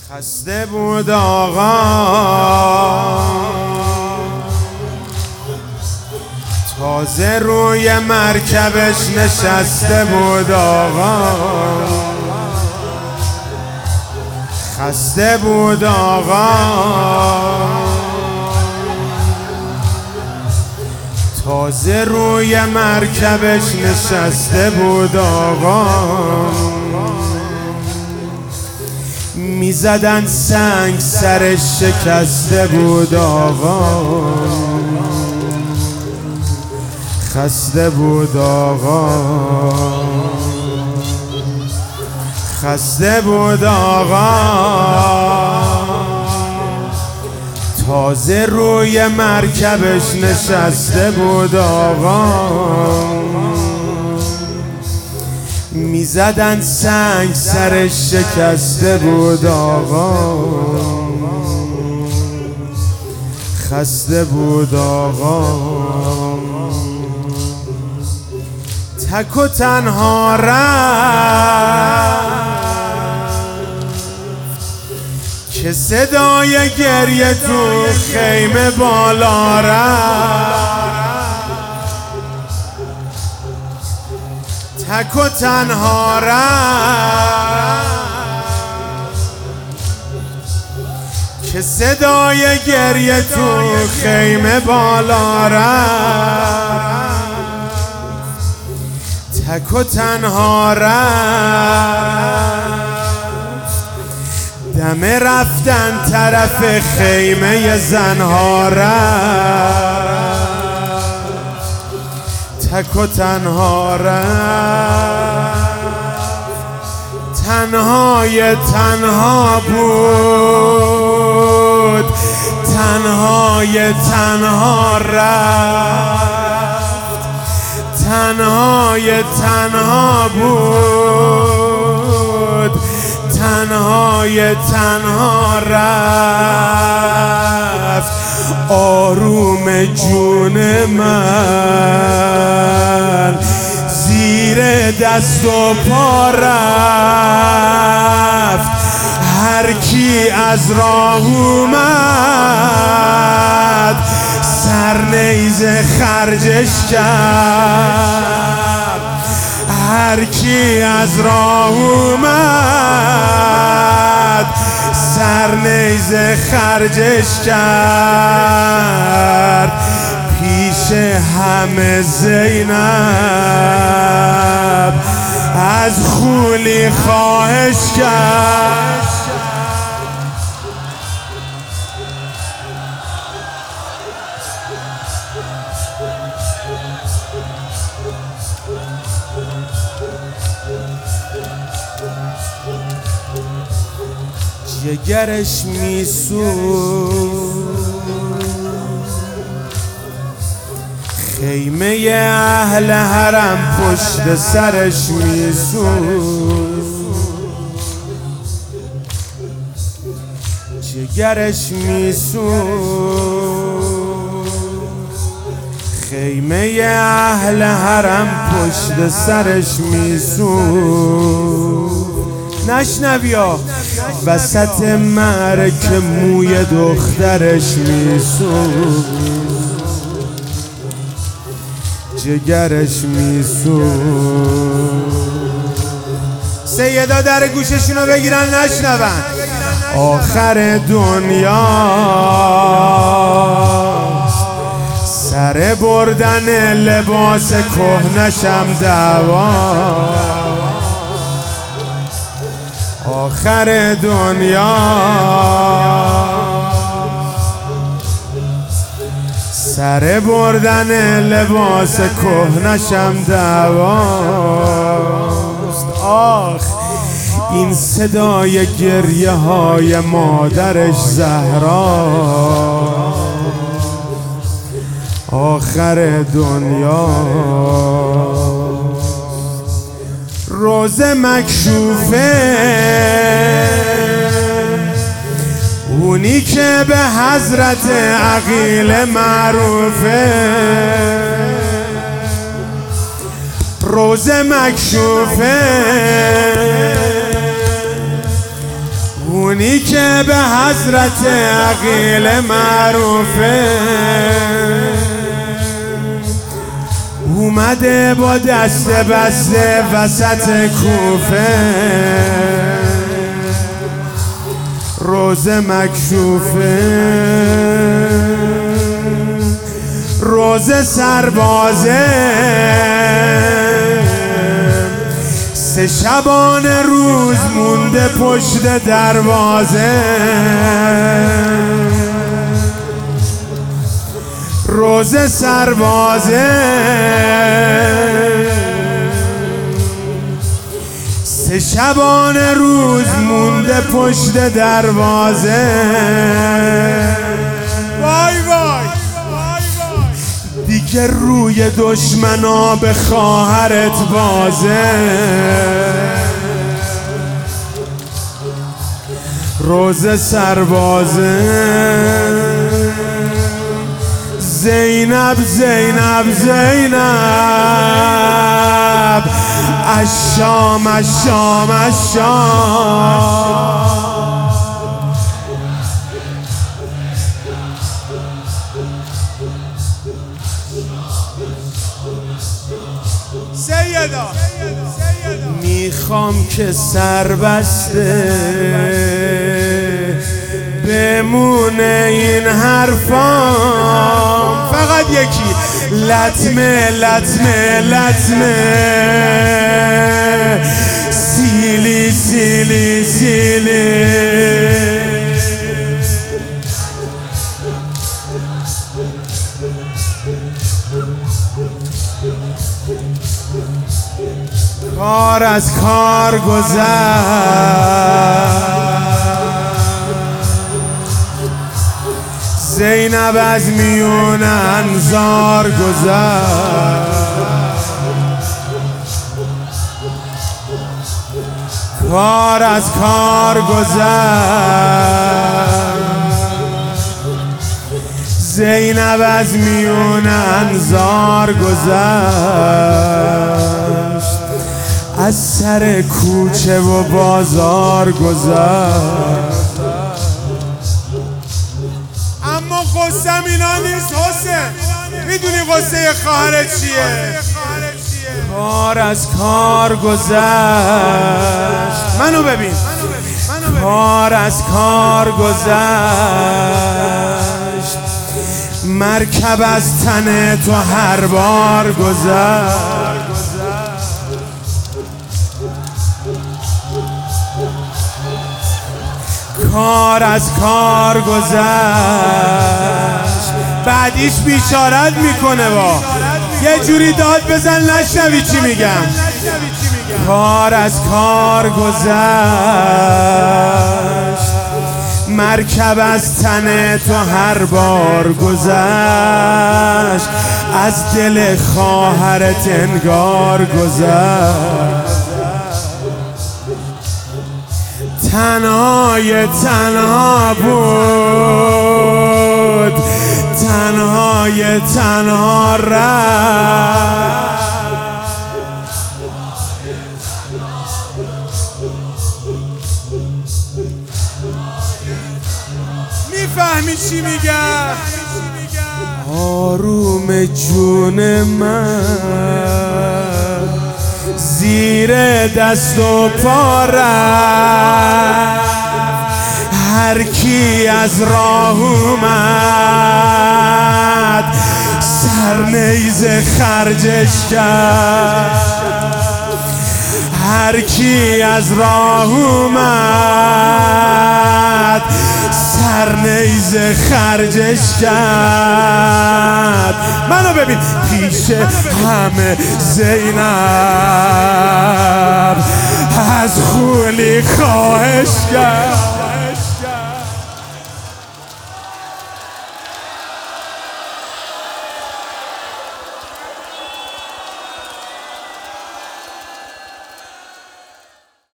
خسته بود آقا تازه روی مرکبش نشسته بود آقا خسته بود آقا تازه روی مرکبش نشسته بود آقا میزدن سنگ سرش شکسته بود آقا خسته بود آقا خسته بود آقا تازه روی مرکبش نشسته بود آقا میزدن سنگ سرش شکسته بود آقا خسته بود آقا تک و تنها رفت که صدای گریه تو خیمه بالا رفت تک و تنها رفت که صدای گریه تو خیمه بالا رفت تک و تنها رفت دم رفتن طرف خیمه زنها رفت تک و تنها رفت تنهای تنها بود تنهای تنها رفت تنهای تنها بود تنهای تنها رفت آروم جون من زیر دست و پا رفت هر کی از راه اومد سر نیزه خرجش کرد هر کی از راه اومد سر نیزه خرجش کرد پیش همه زینب از خولی خواهش کرد جگرش میسوز خیمه اهل حرم پشت سرش میسوز جگرش میسوز خیمه اهل حرم پشت سرش میسوز نشنویا وسط مرک موی دخترش میسوز جگرش میسوز سیدا در گوششونو بگیرن نشنون آخر دنیا سر بردن لباس کهنشم دعوا آخر دنیا سر بردن لباس کهنشم دعواست آخ این صدای گریه های مادرش زهرا آخر دنیا روزه مکشوفه اونی که به حضرت عقیل معروفه روزه مکشوفه اونی که به حضرت عقیل معروفه اومده با دست بسته وسط کوفه، روزه مکشوفه، روزه سربازه، 3 شبانه روز مونده پشت دروازه، روزه سربازه، 3 شبانه روز مونده پشت دروازه. وای وای دیگه روی دشمنا به خواهرت بازه، روزه سربازه، زینب زینب زینب، الشام الشام الشام. سیدا میخوام که سربسته بمونه این حرفام، فقط یکی لطمه لطمه لطمه، سیلی سیلی سیلی. کار از کار گذشت، زینب از میون انظار گذشت، کار از کار گذشت، زینب از میون انظار گذشت، از سر کوچه و بازار گذشت. اما قصه اینا نیست حسین، میدونی قصه خواهرت چیه؟ کار از کار گذشت، منو ببین، کار از کار گذشت، مرکب از تن تو هر بار گذشت، کار از کار گذشت. بعدیش بیچارت میکنه، با یه جوری داد بزن نشنوی چی میگم. کار از کار گذشت، مرکب از تن تو هر بار گذشت، از دل خواهرت انگار گذشت. تنهای تنها بود، تنهای تنها رفت. میفهمی چی میگم؟ آروم جون من زیر دست و پا رفت، هر کی از راه اومد سر نیزه خرجش کرد، هر کی از راه اومد سر نیزه خرجش کرد. منو ببین پیش همه زینب از خولی خواهش کرد.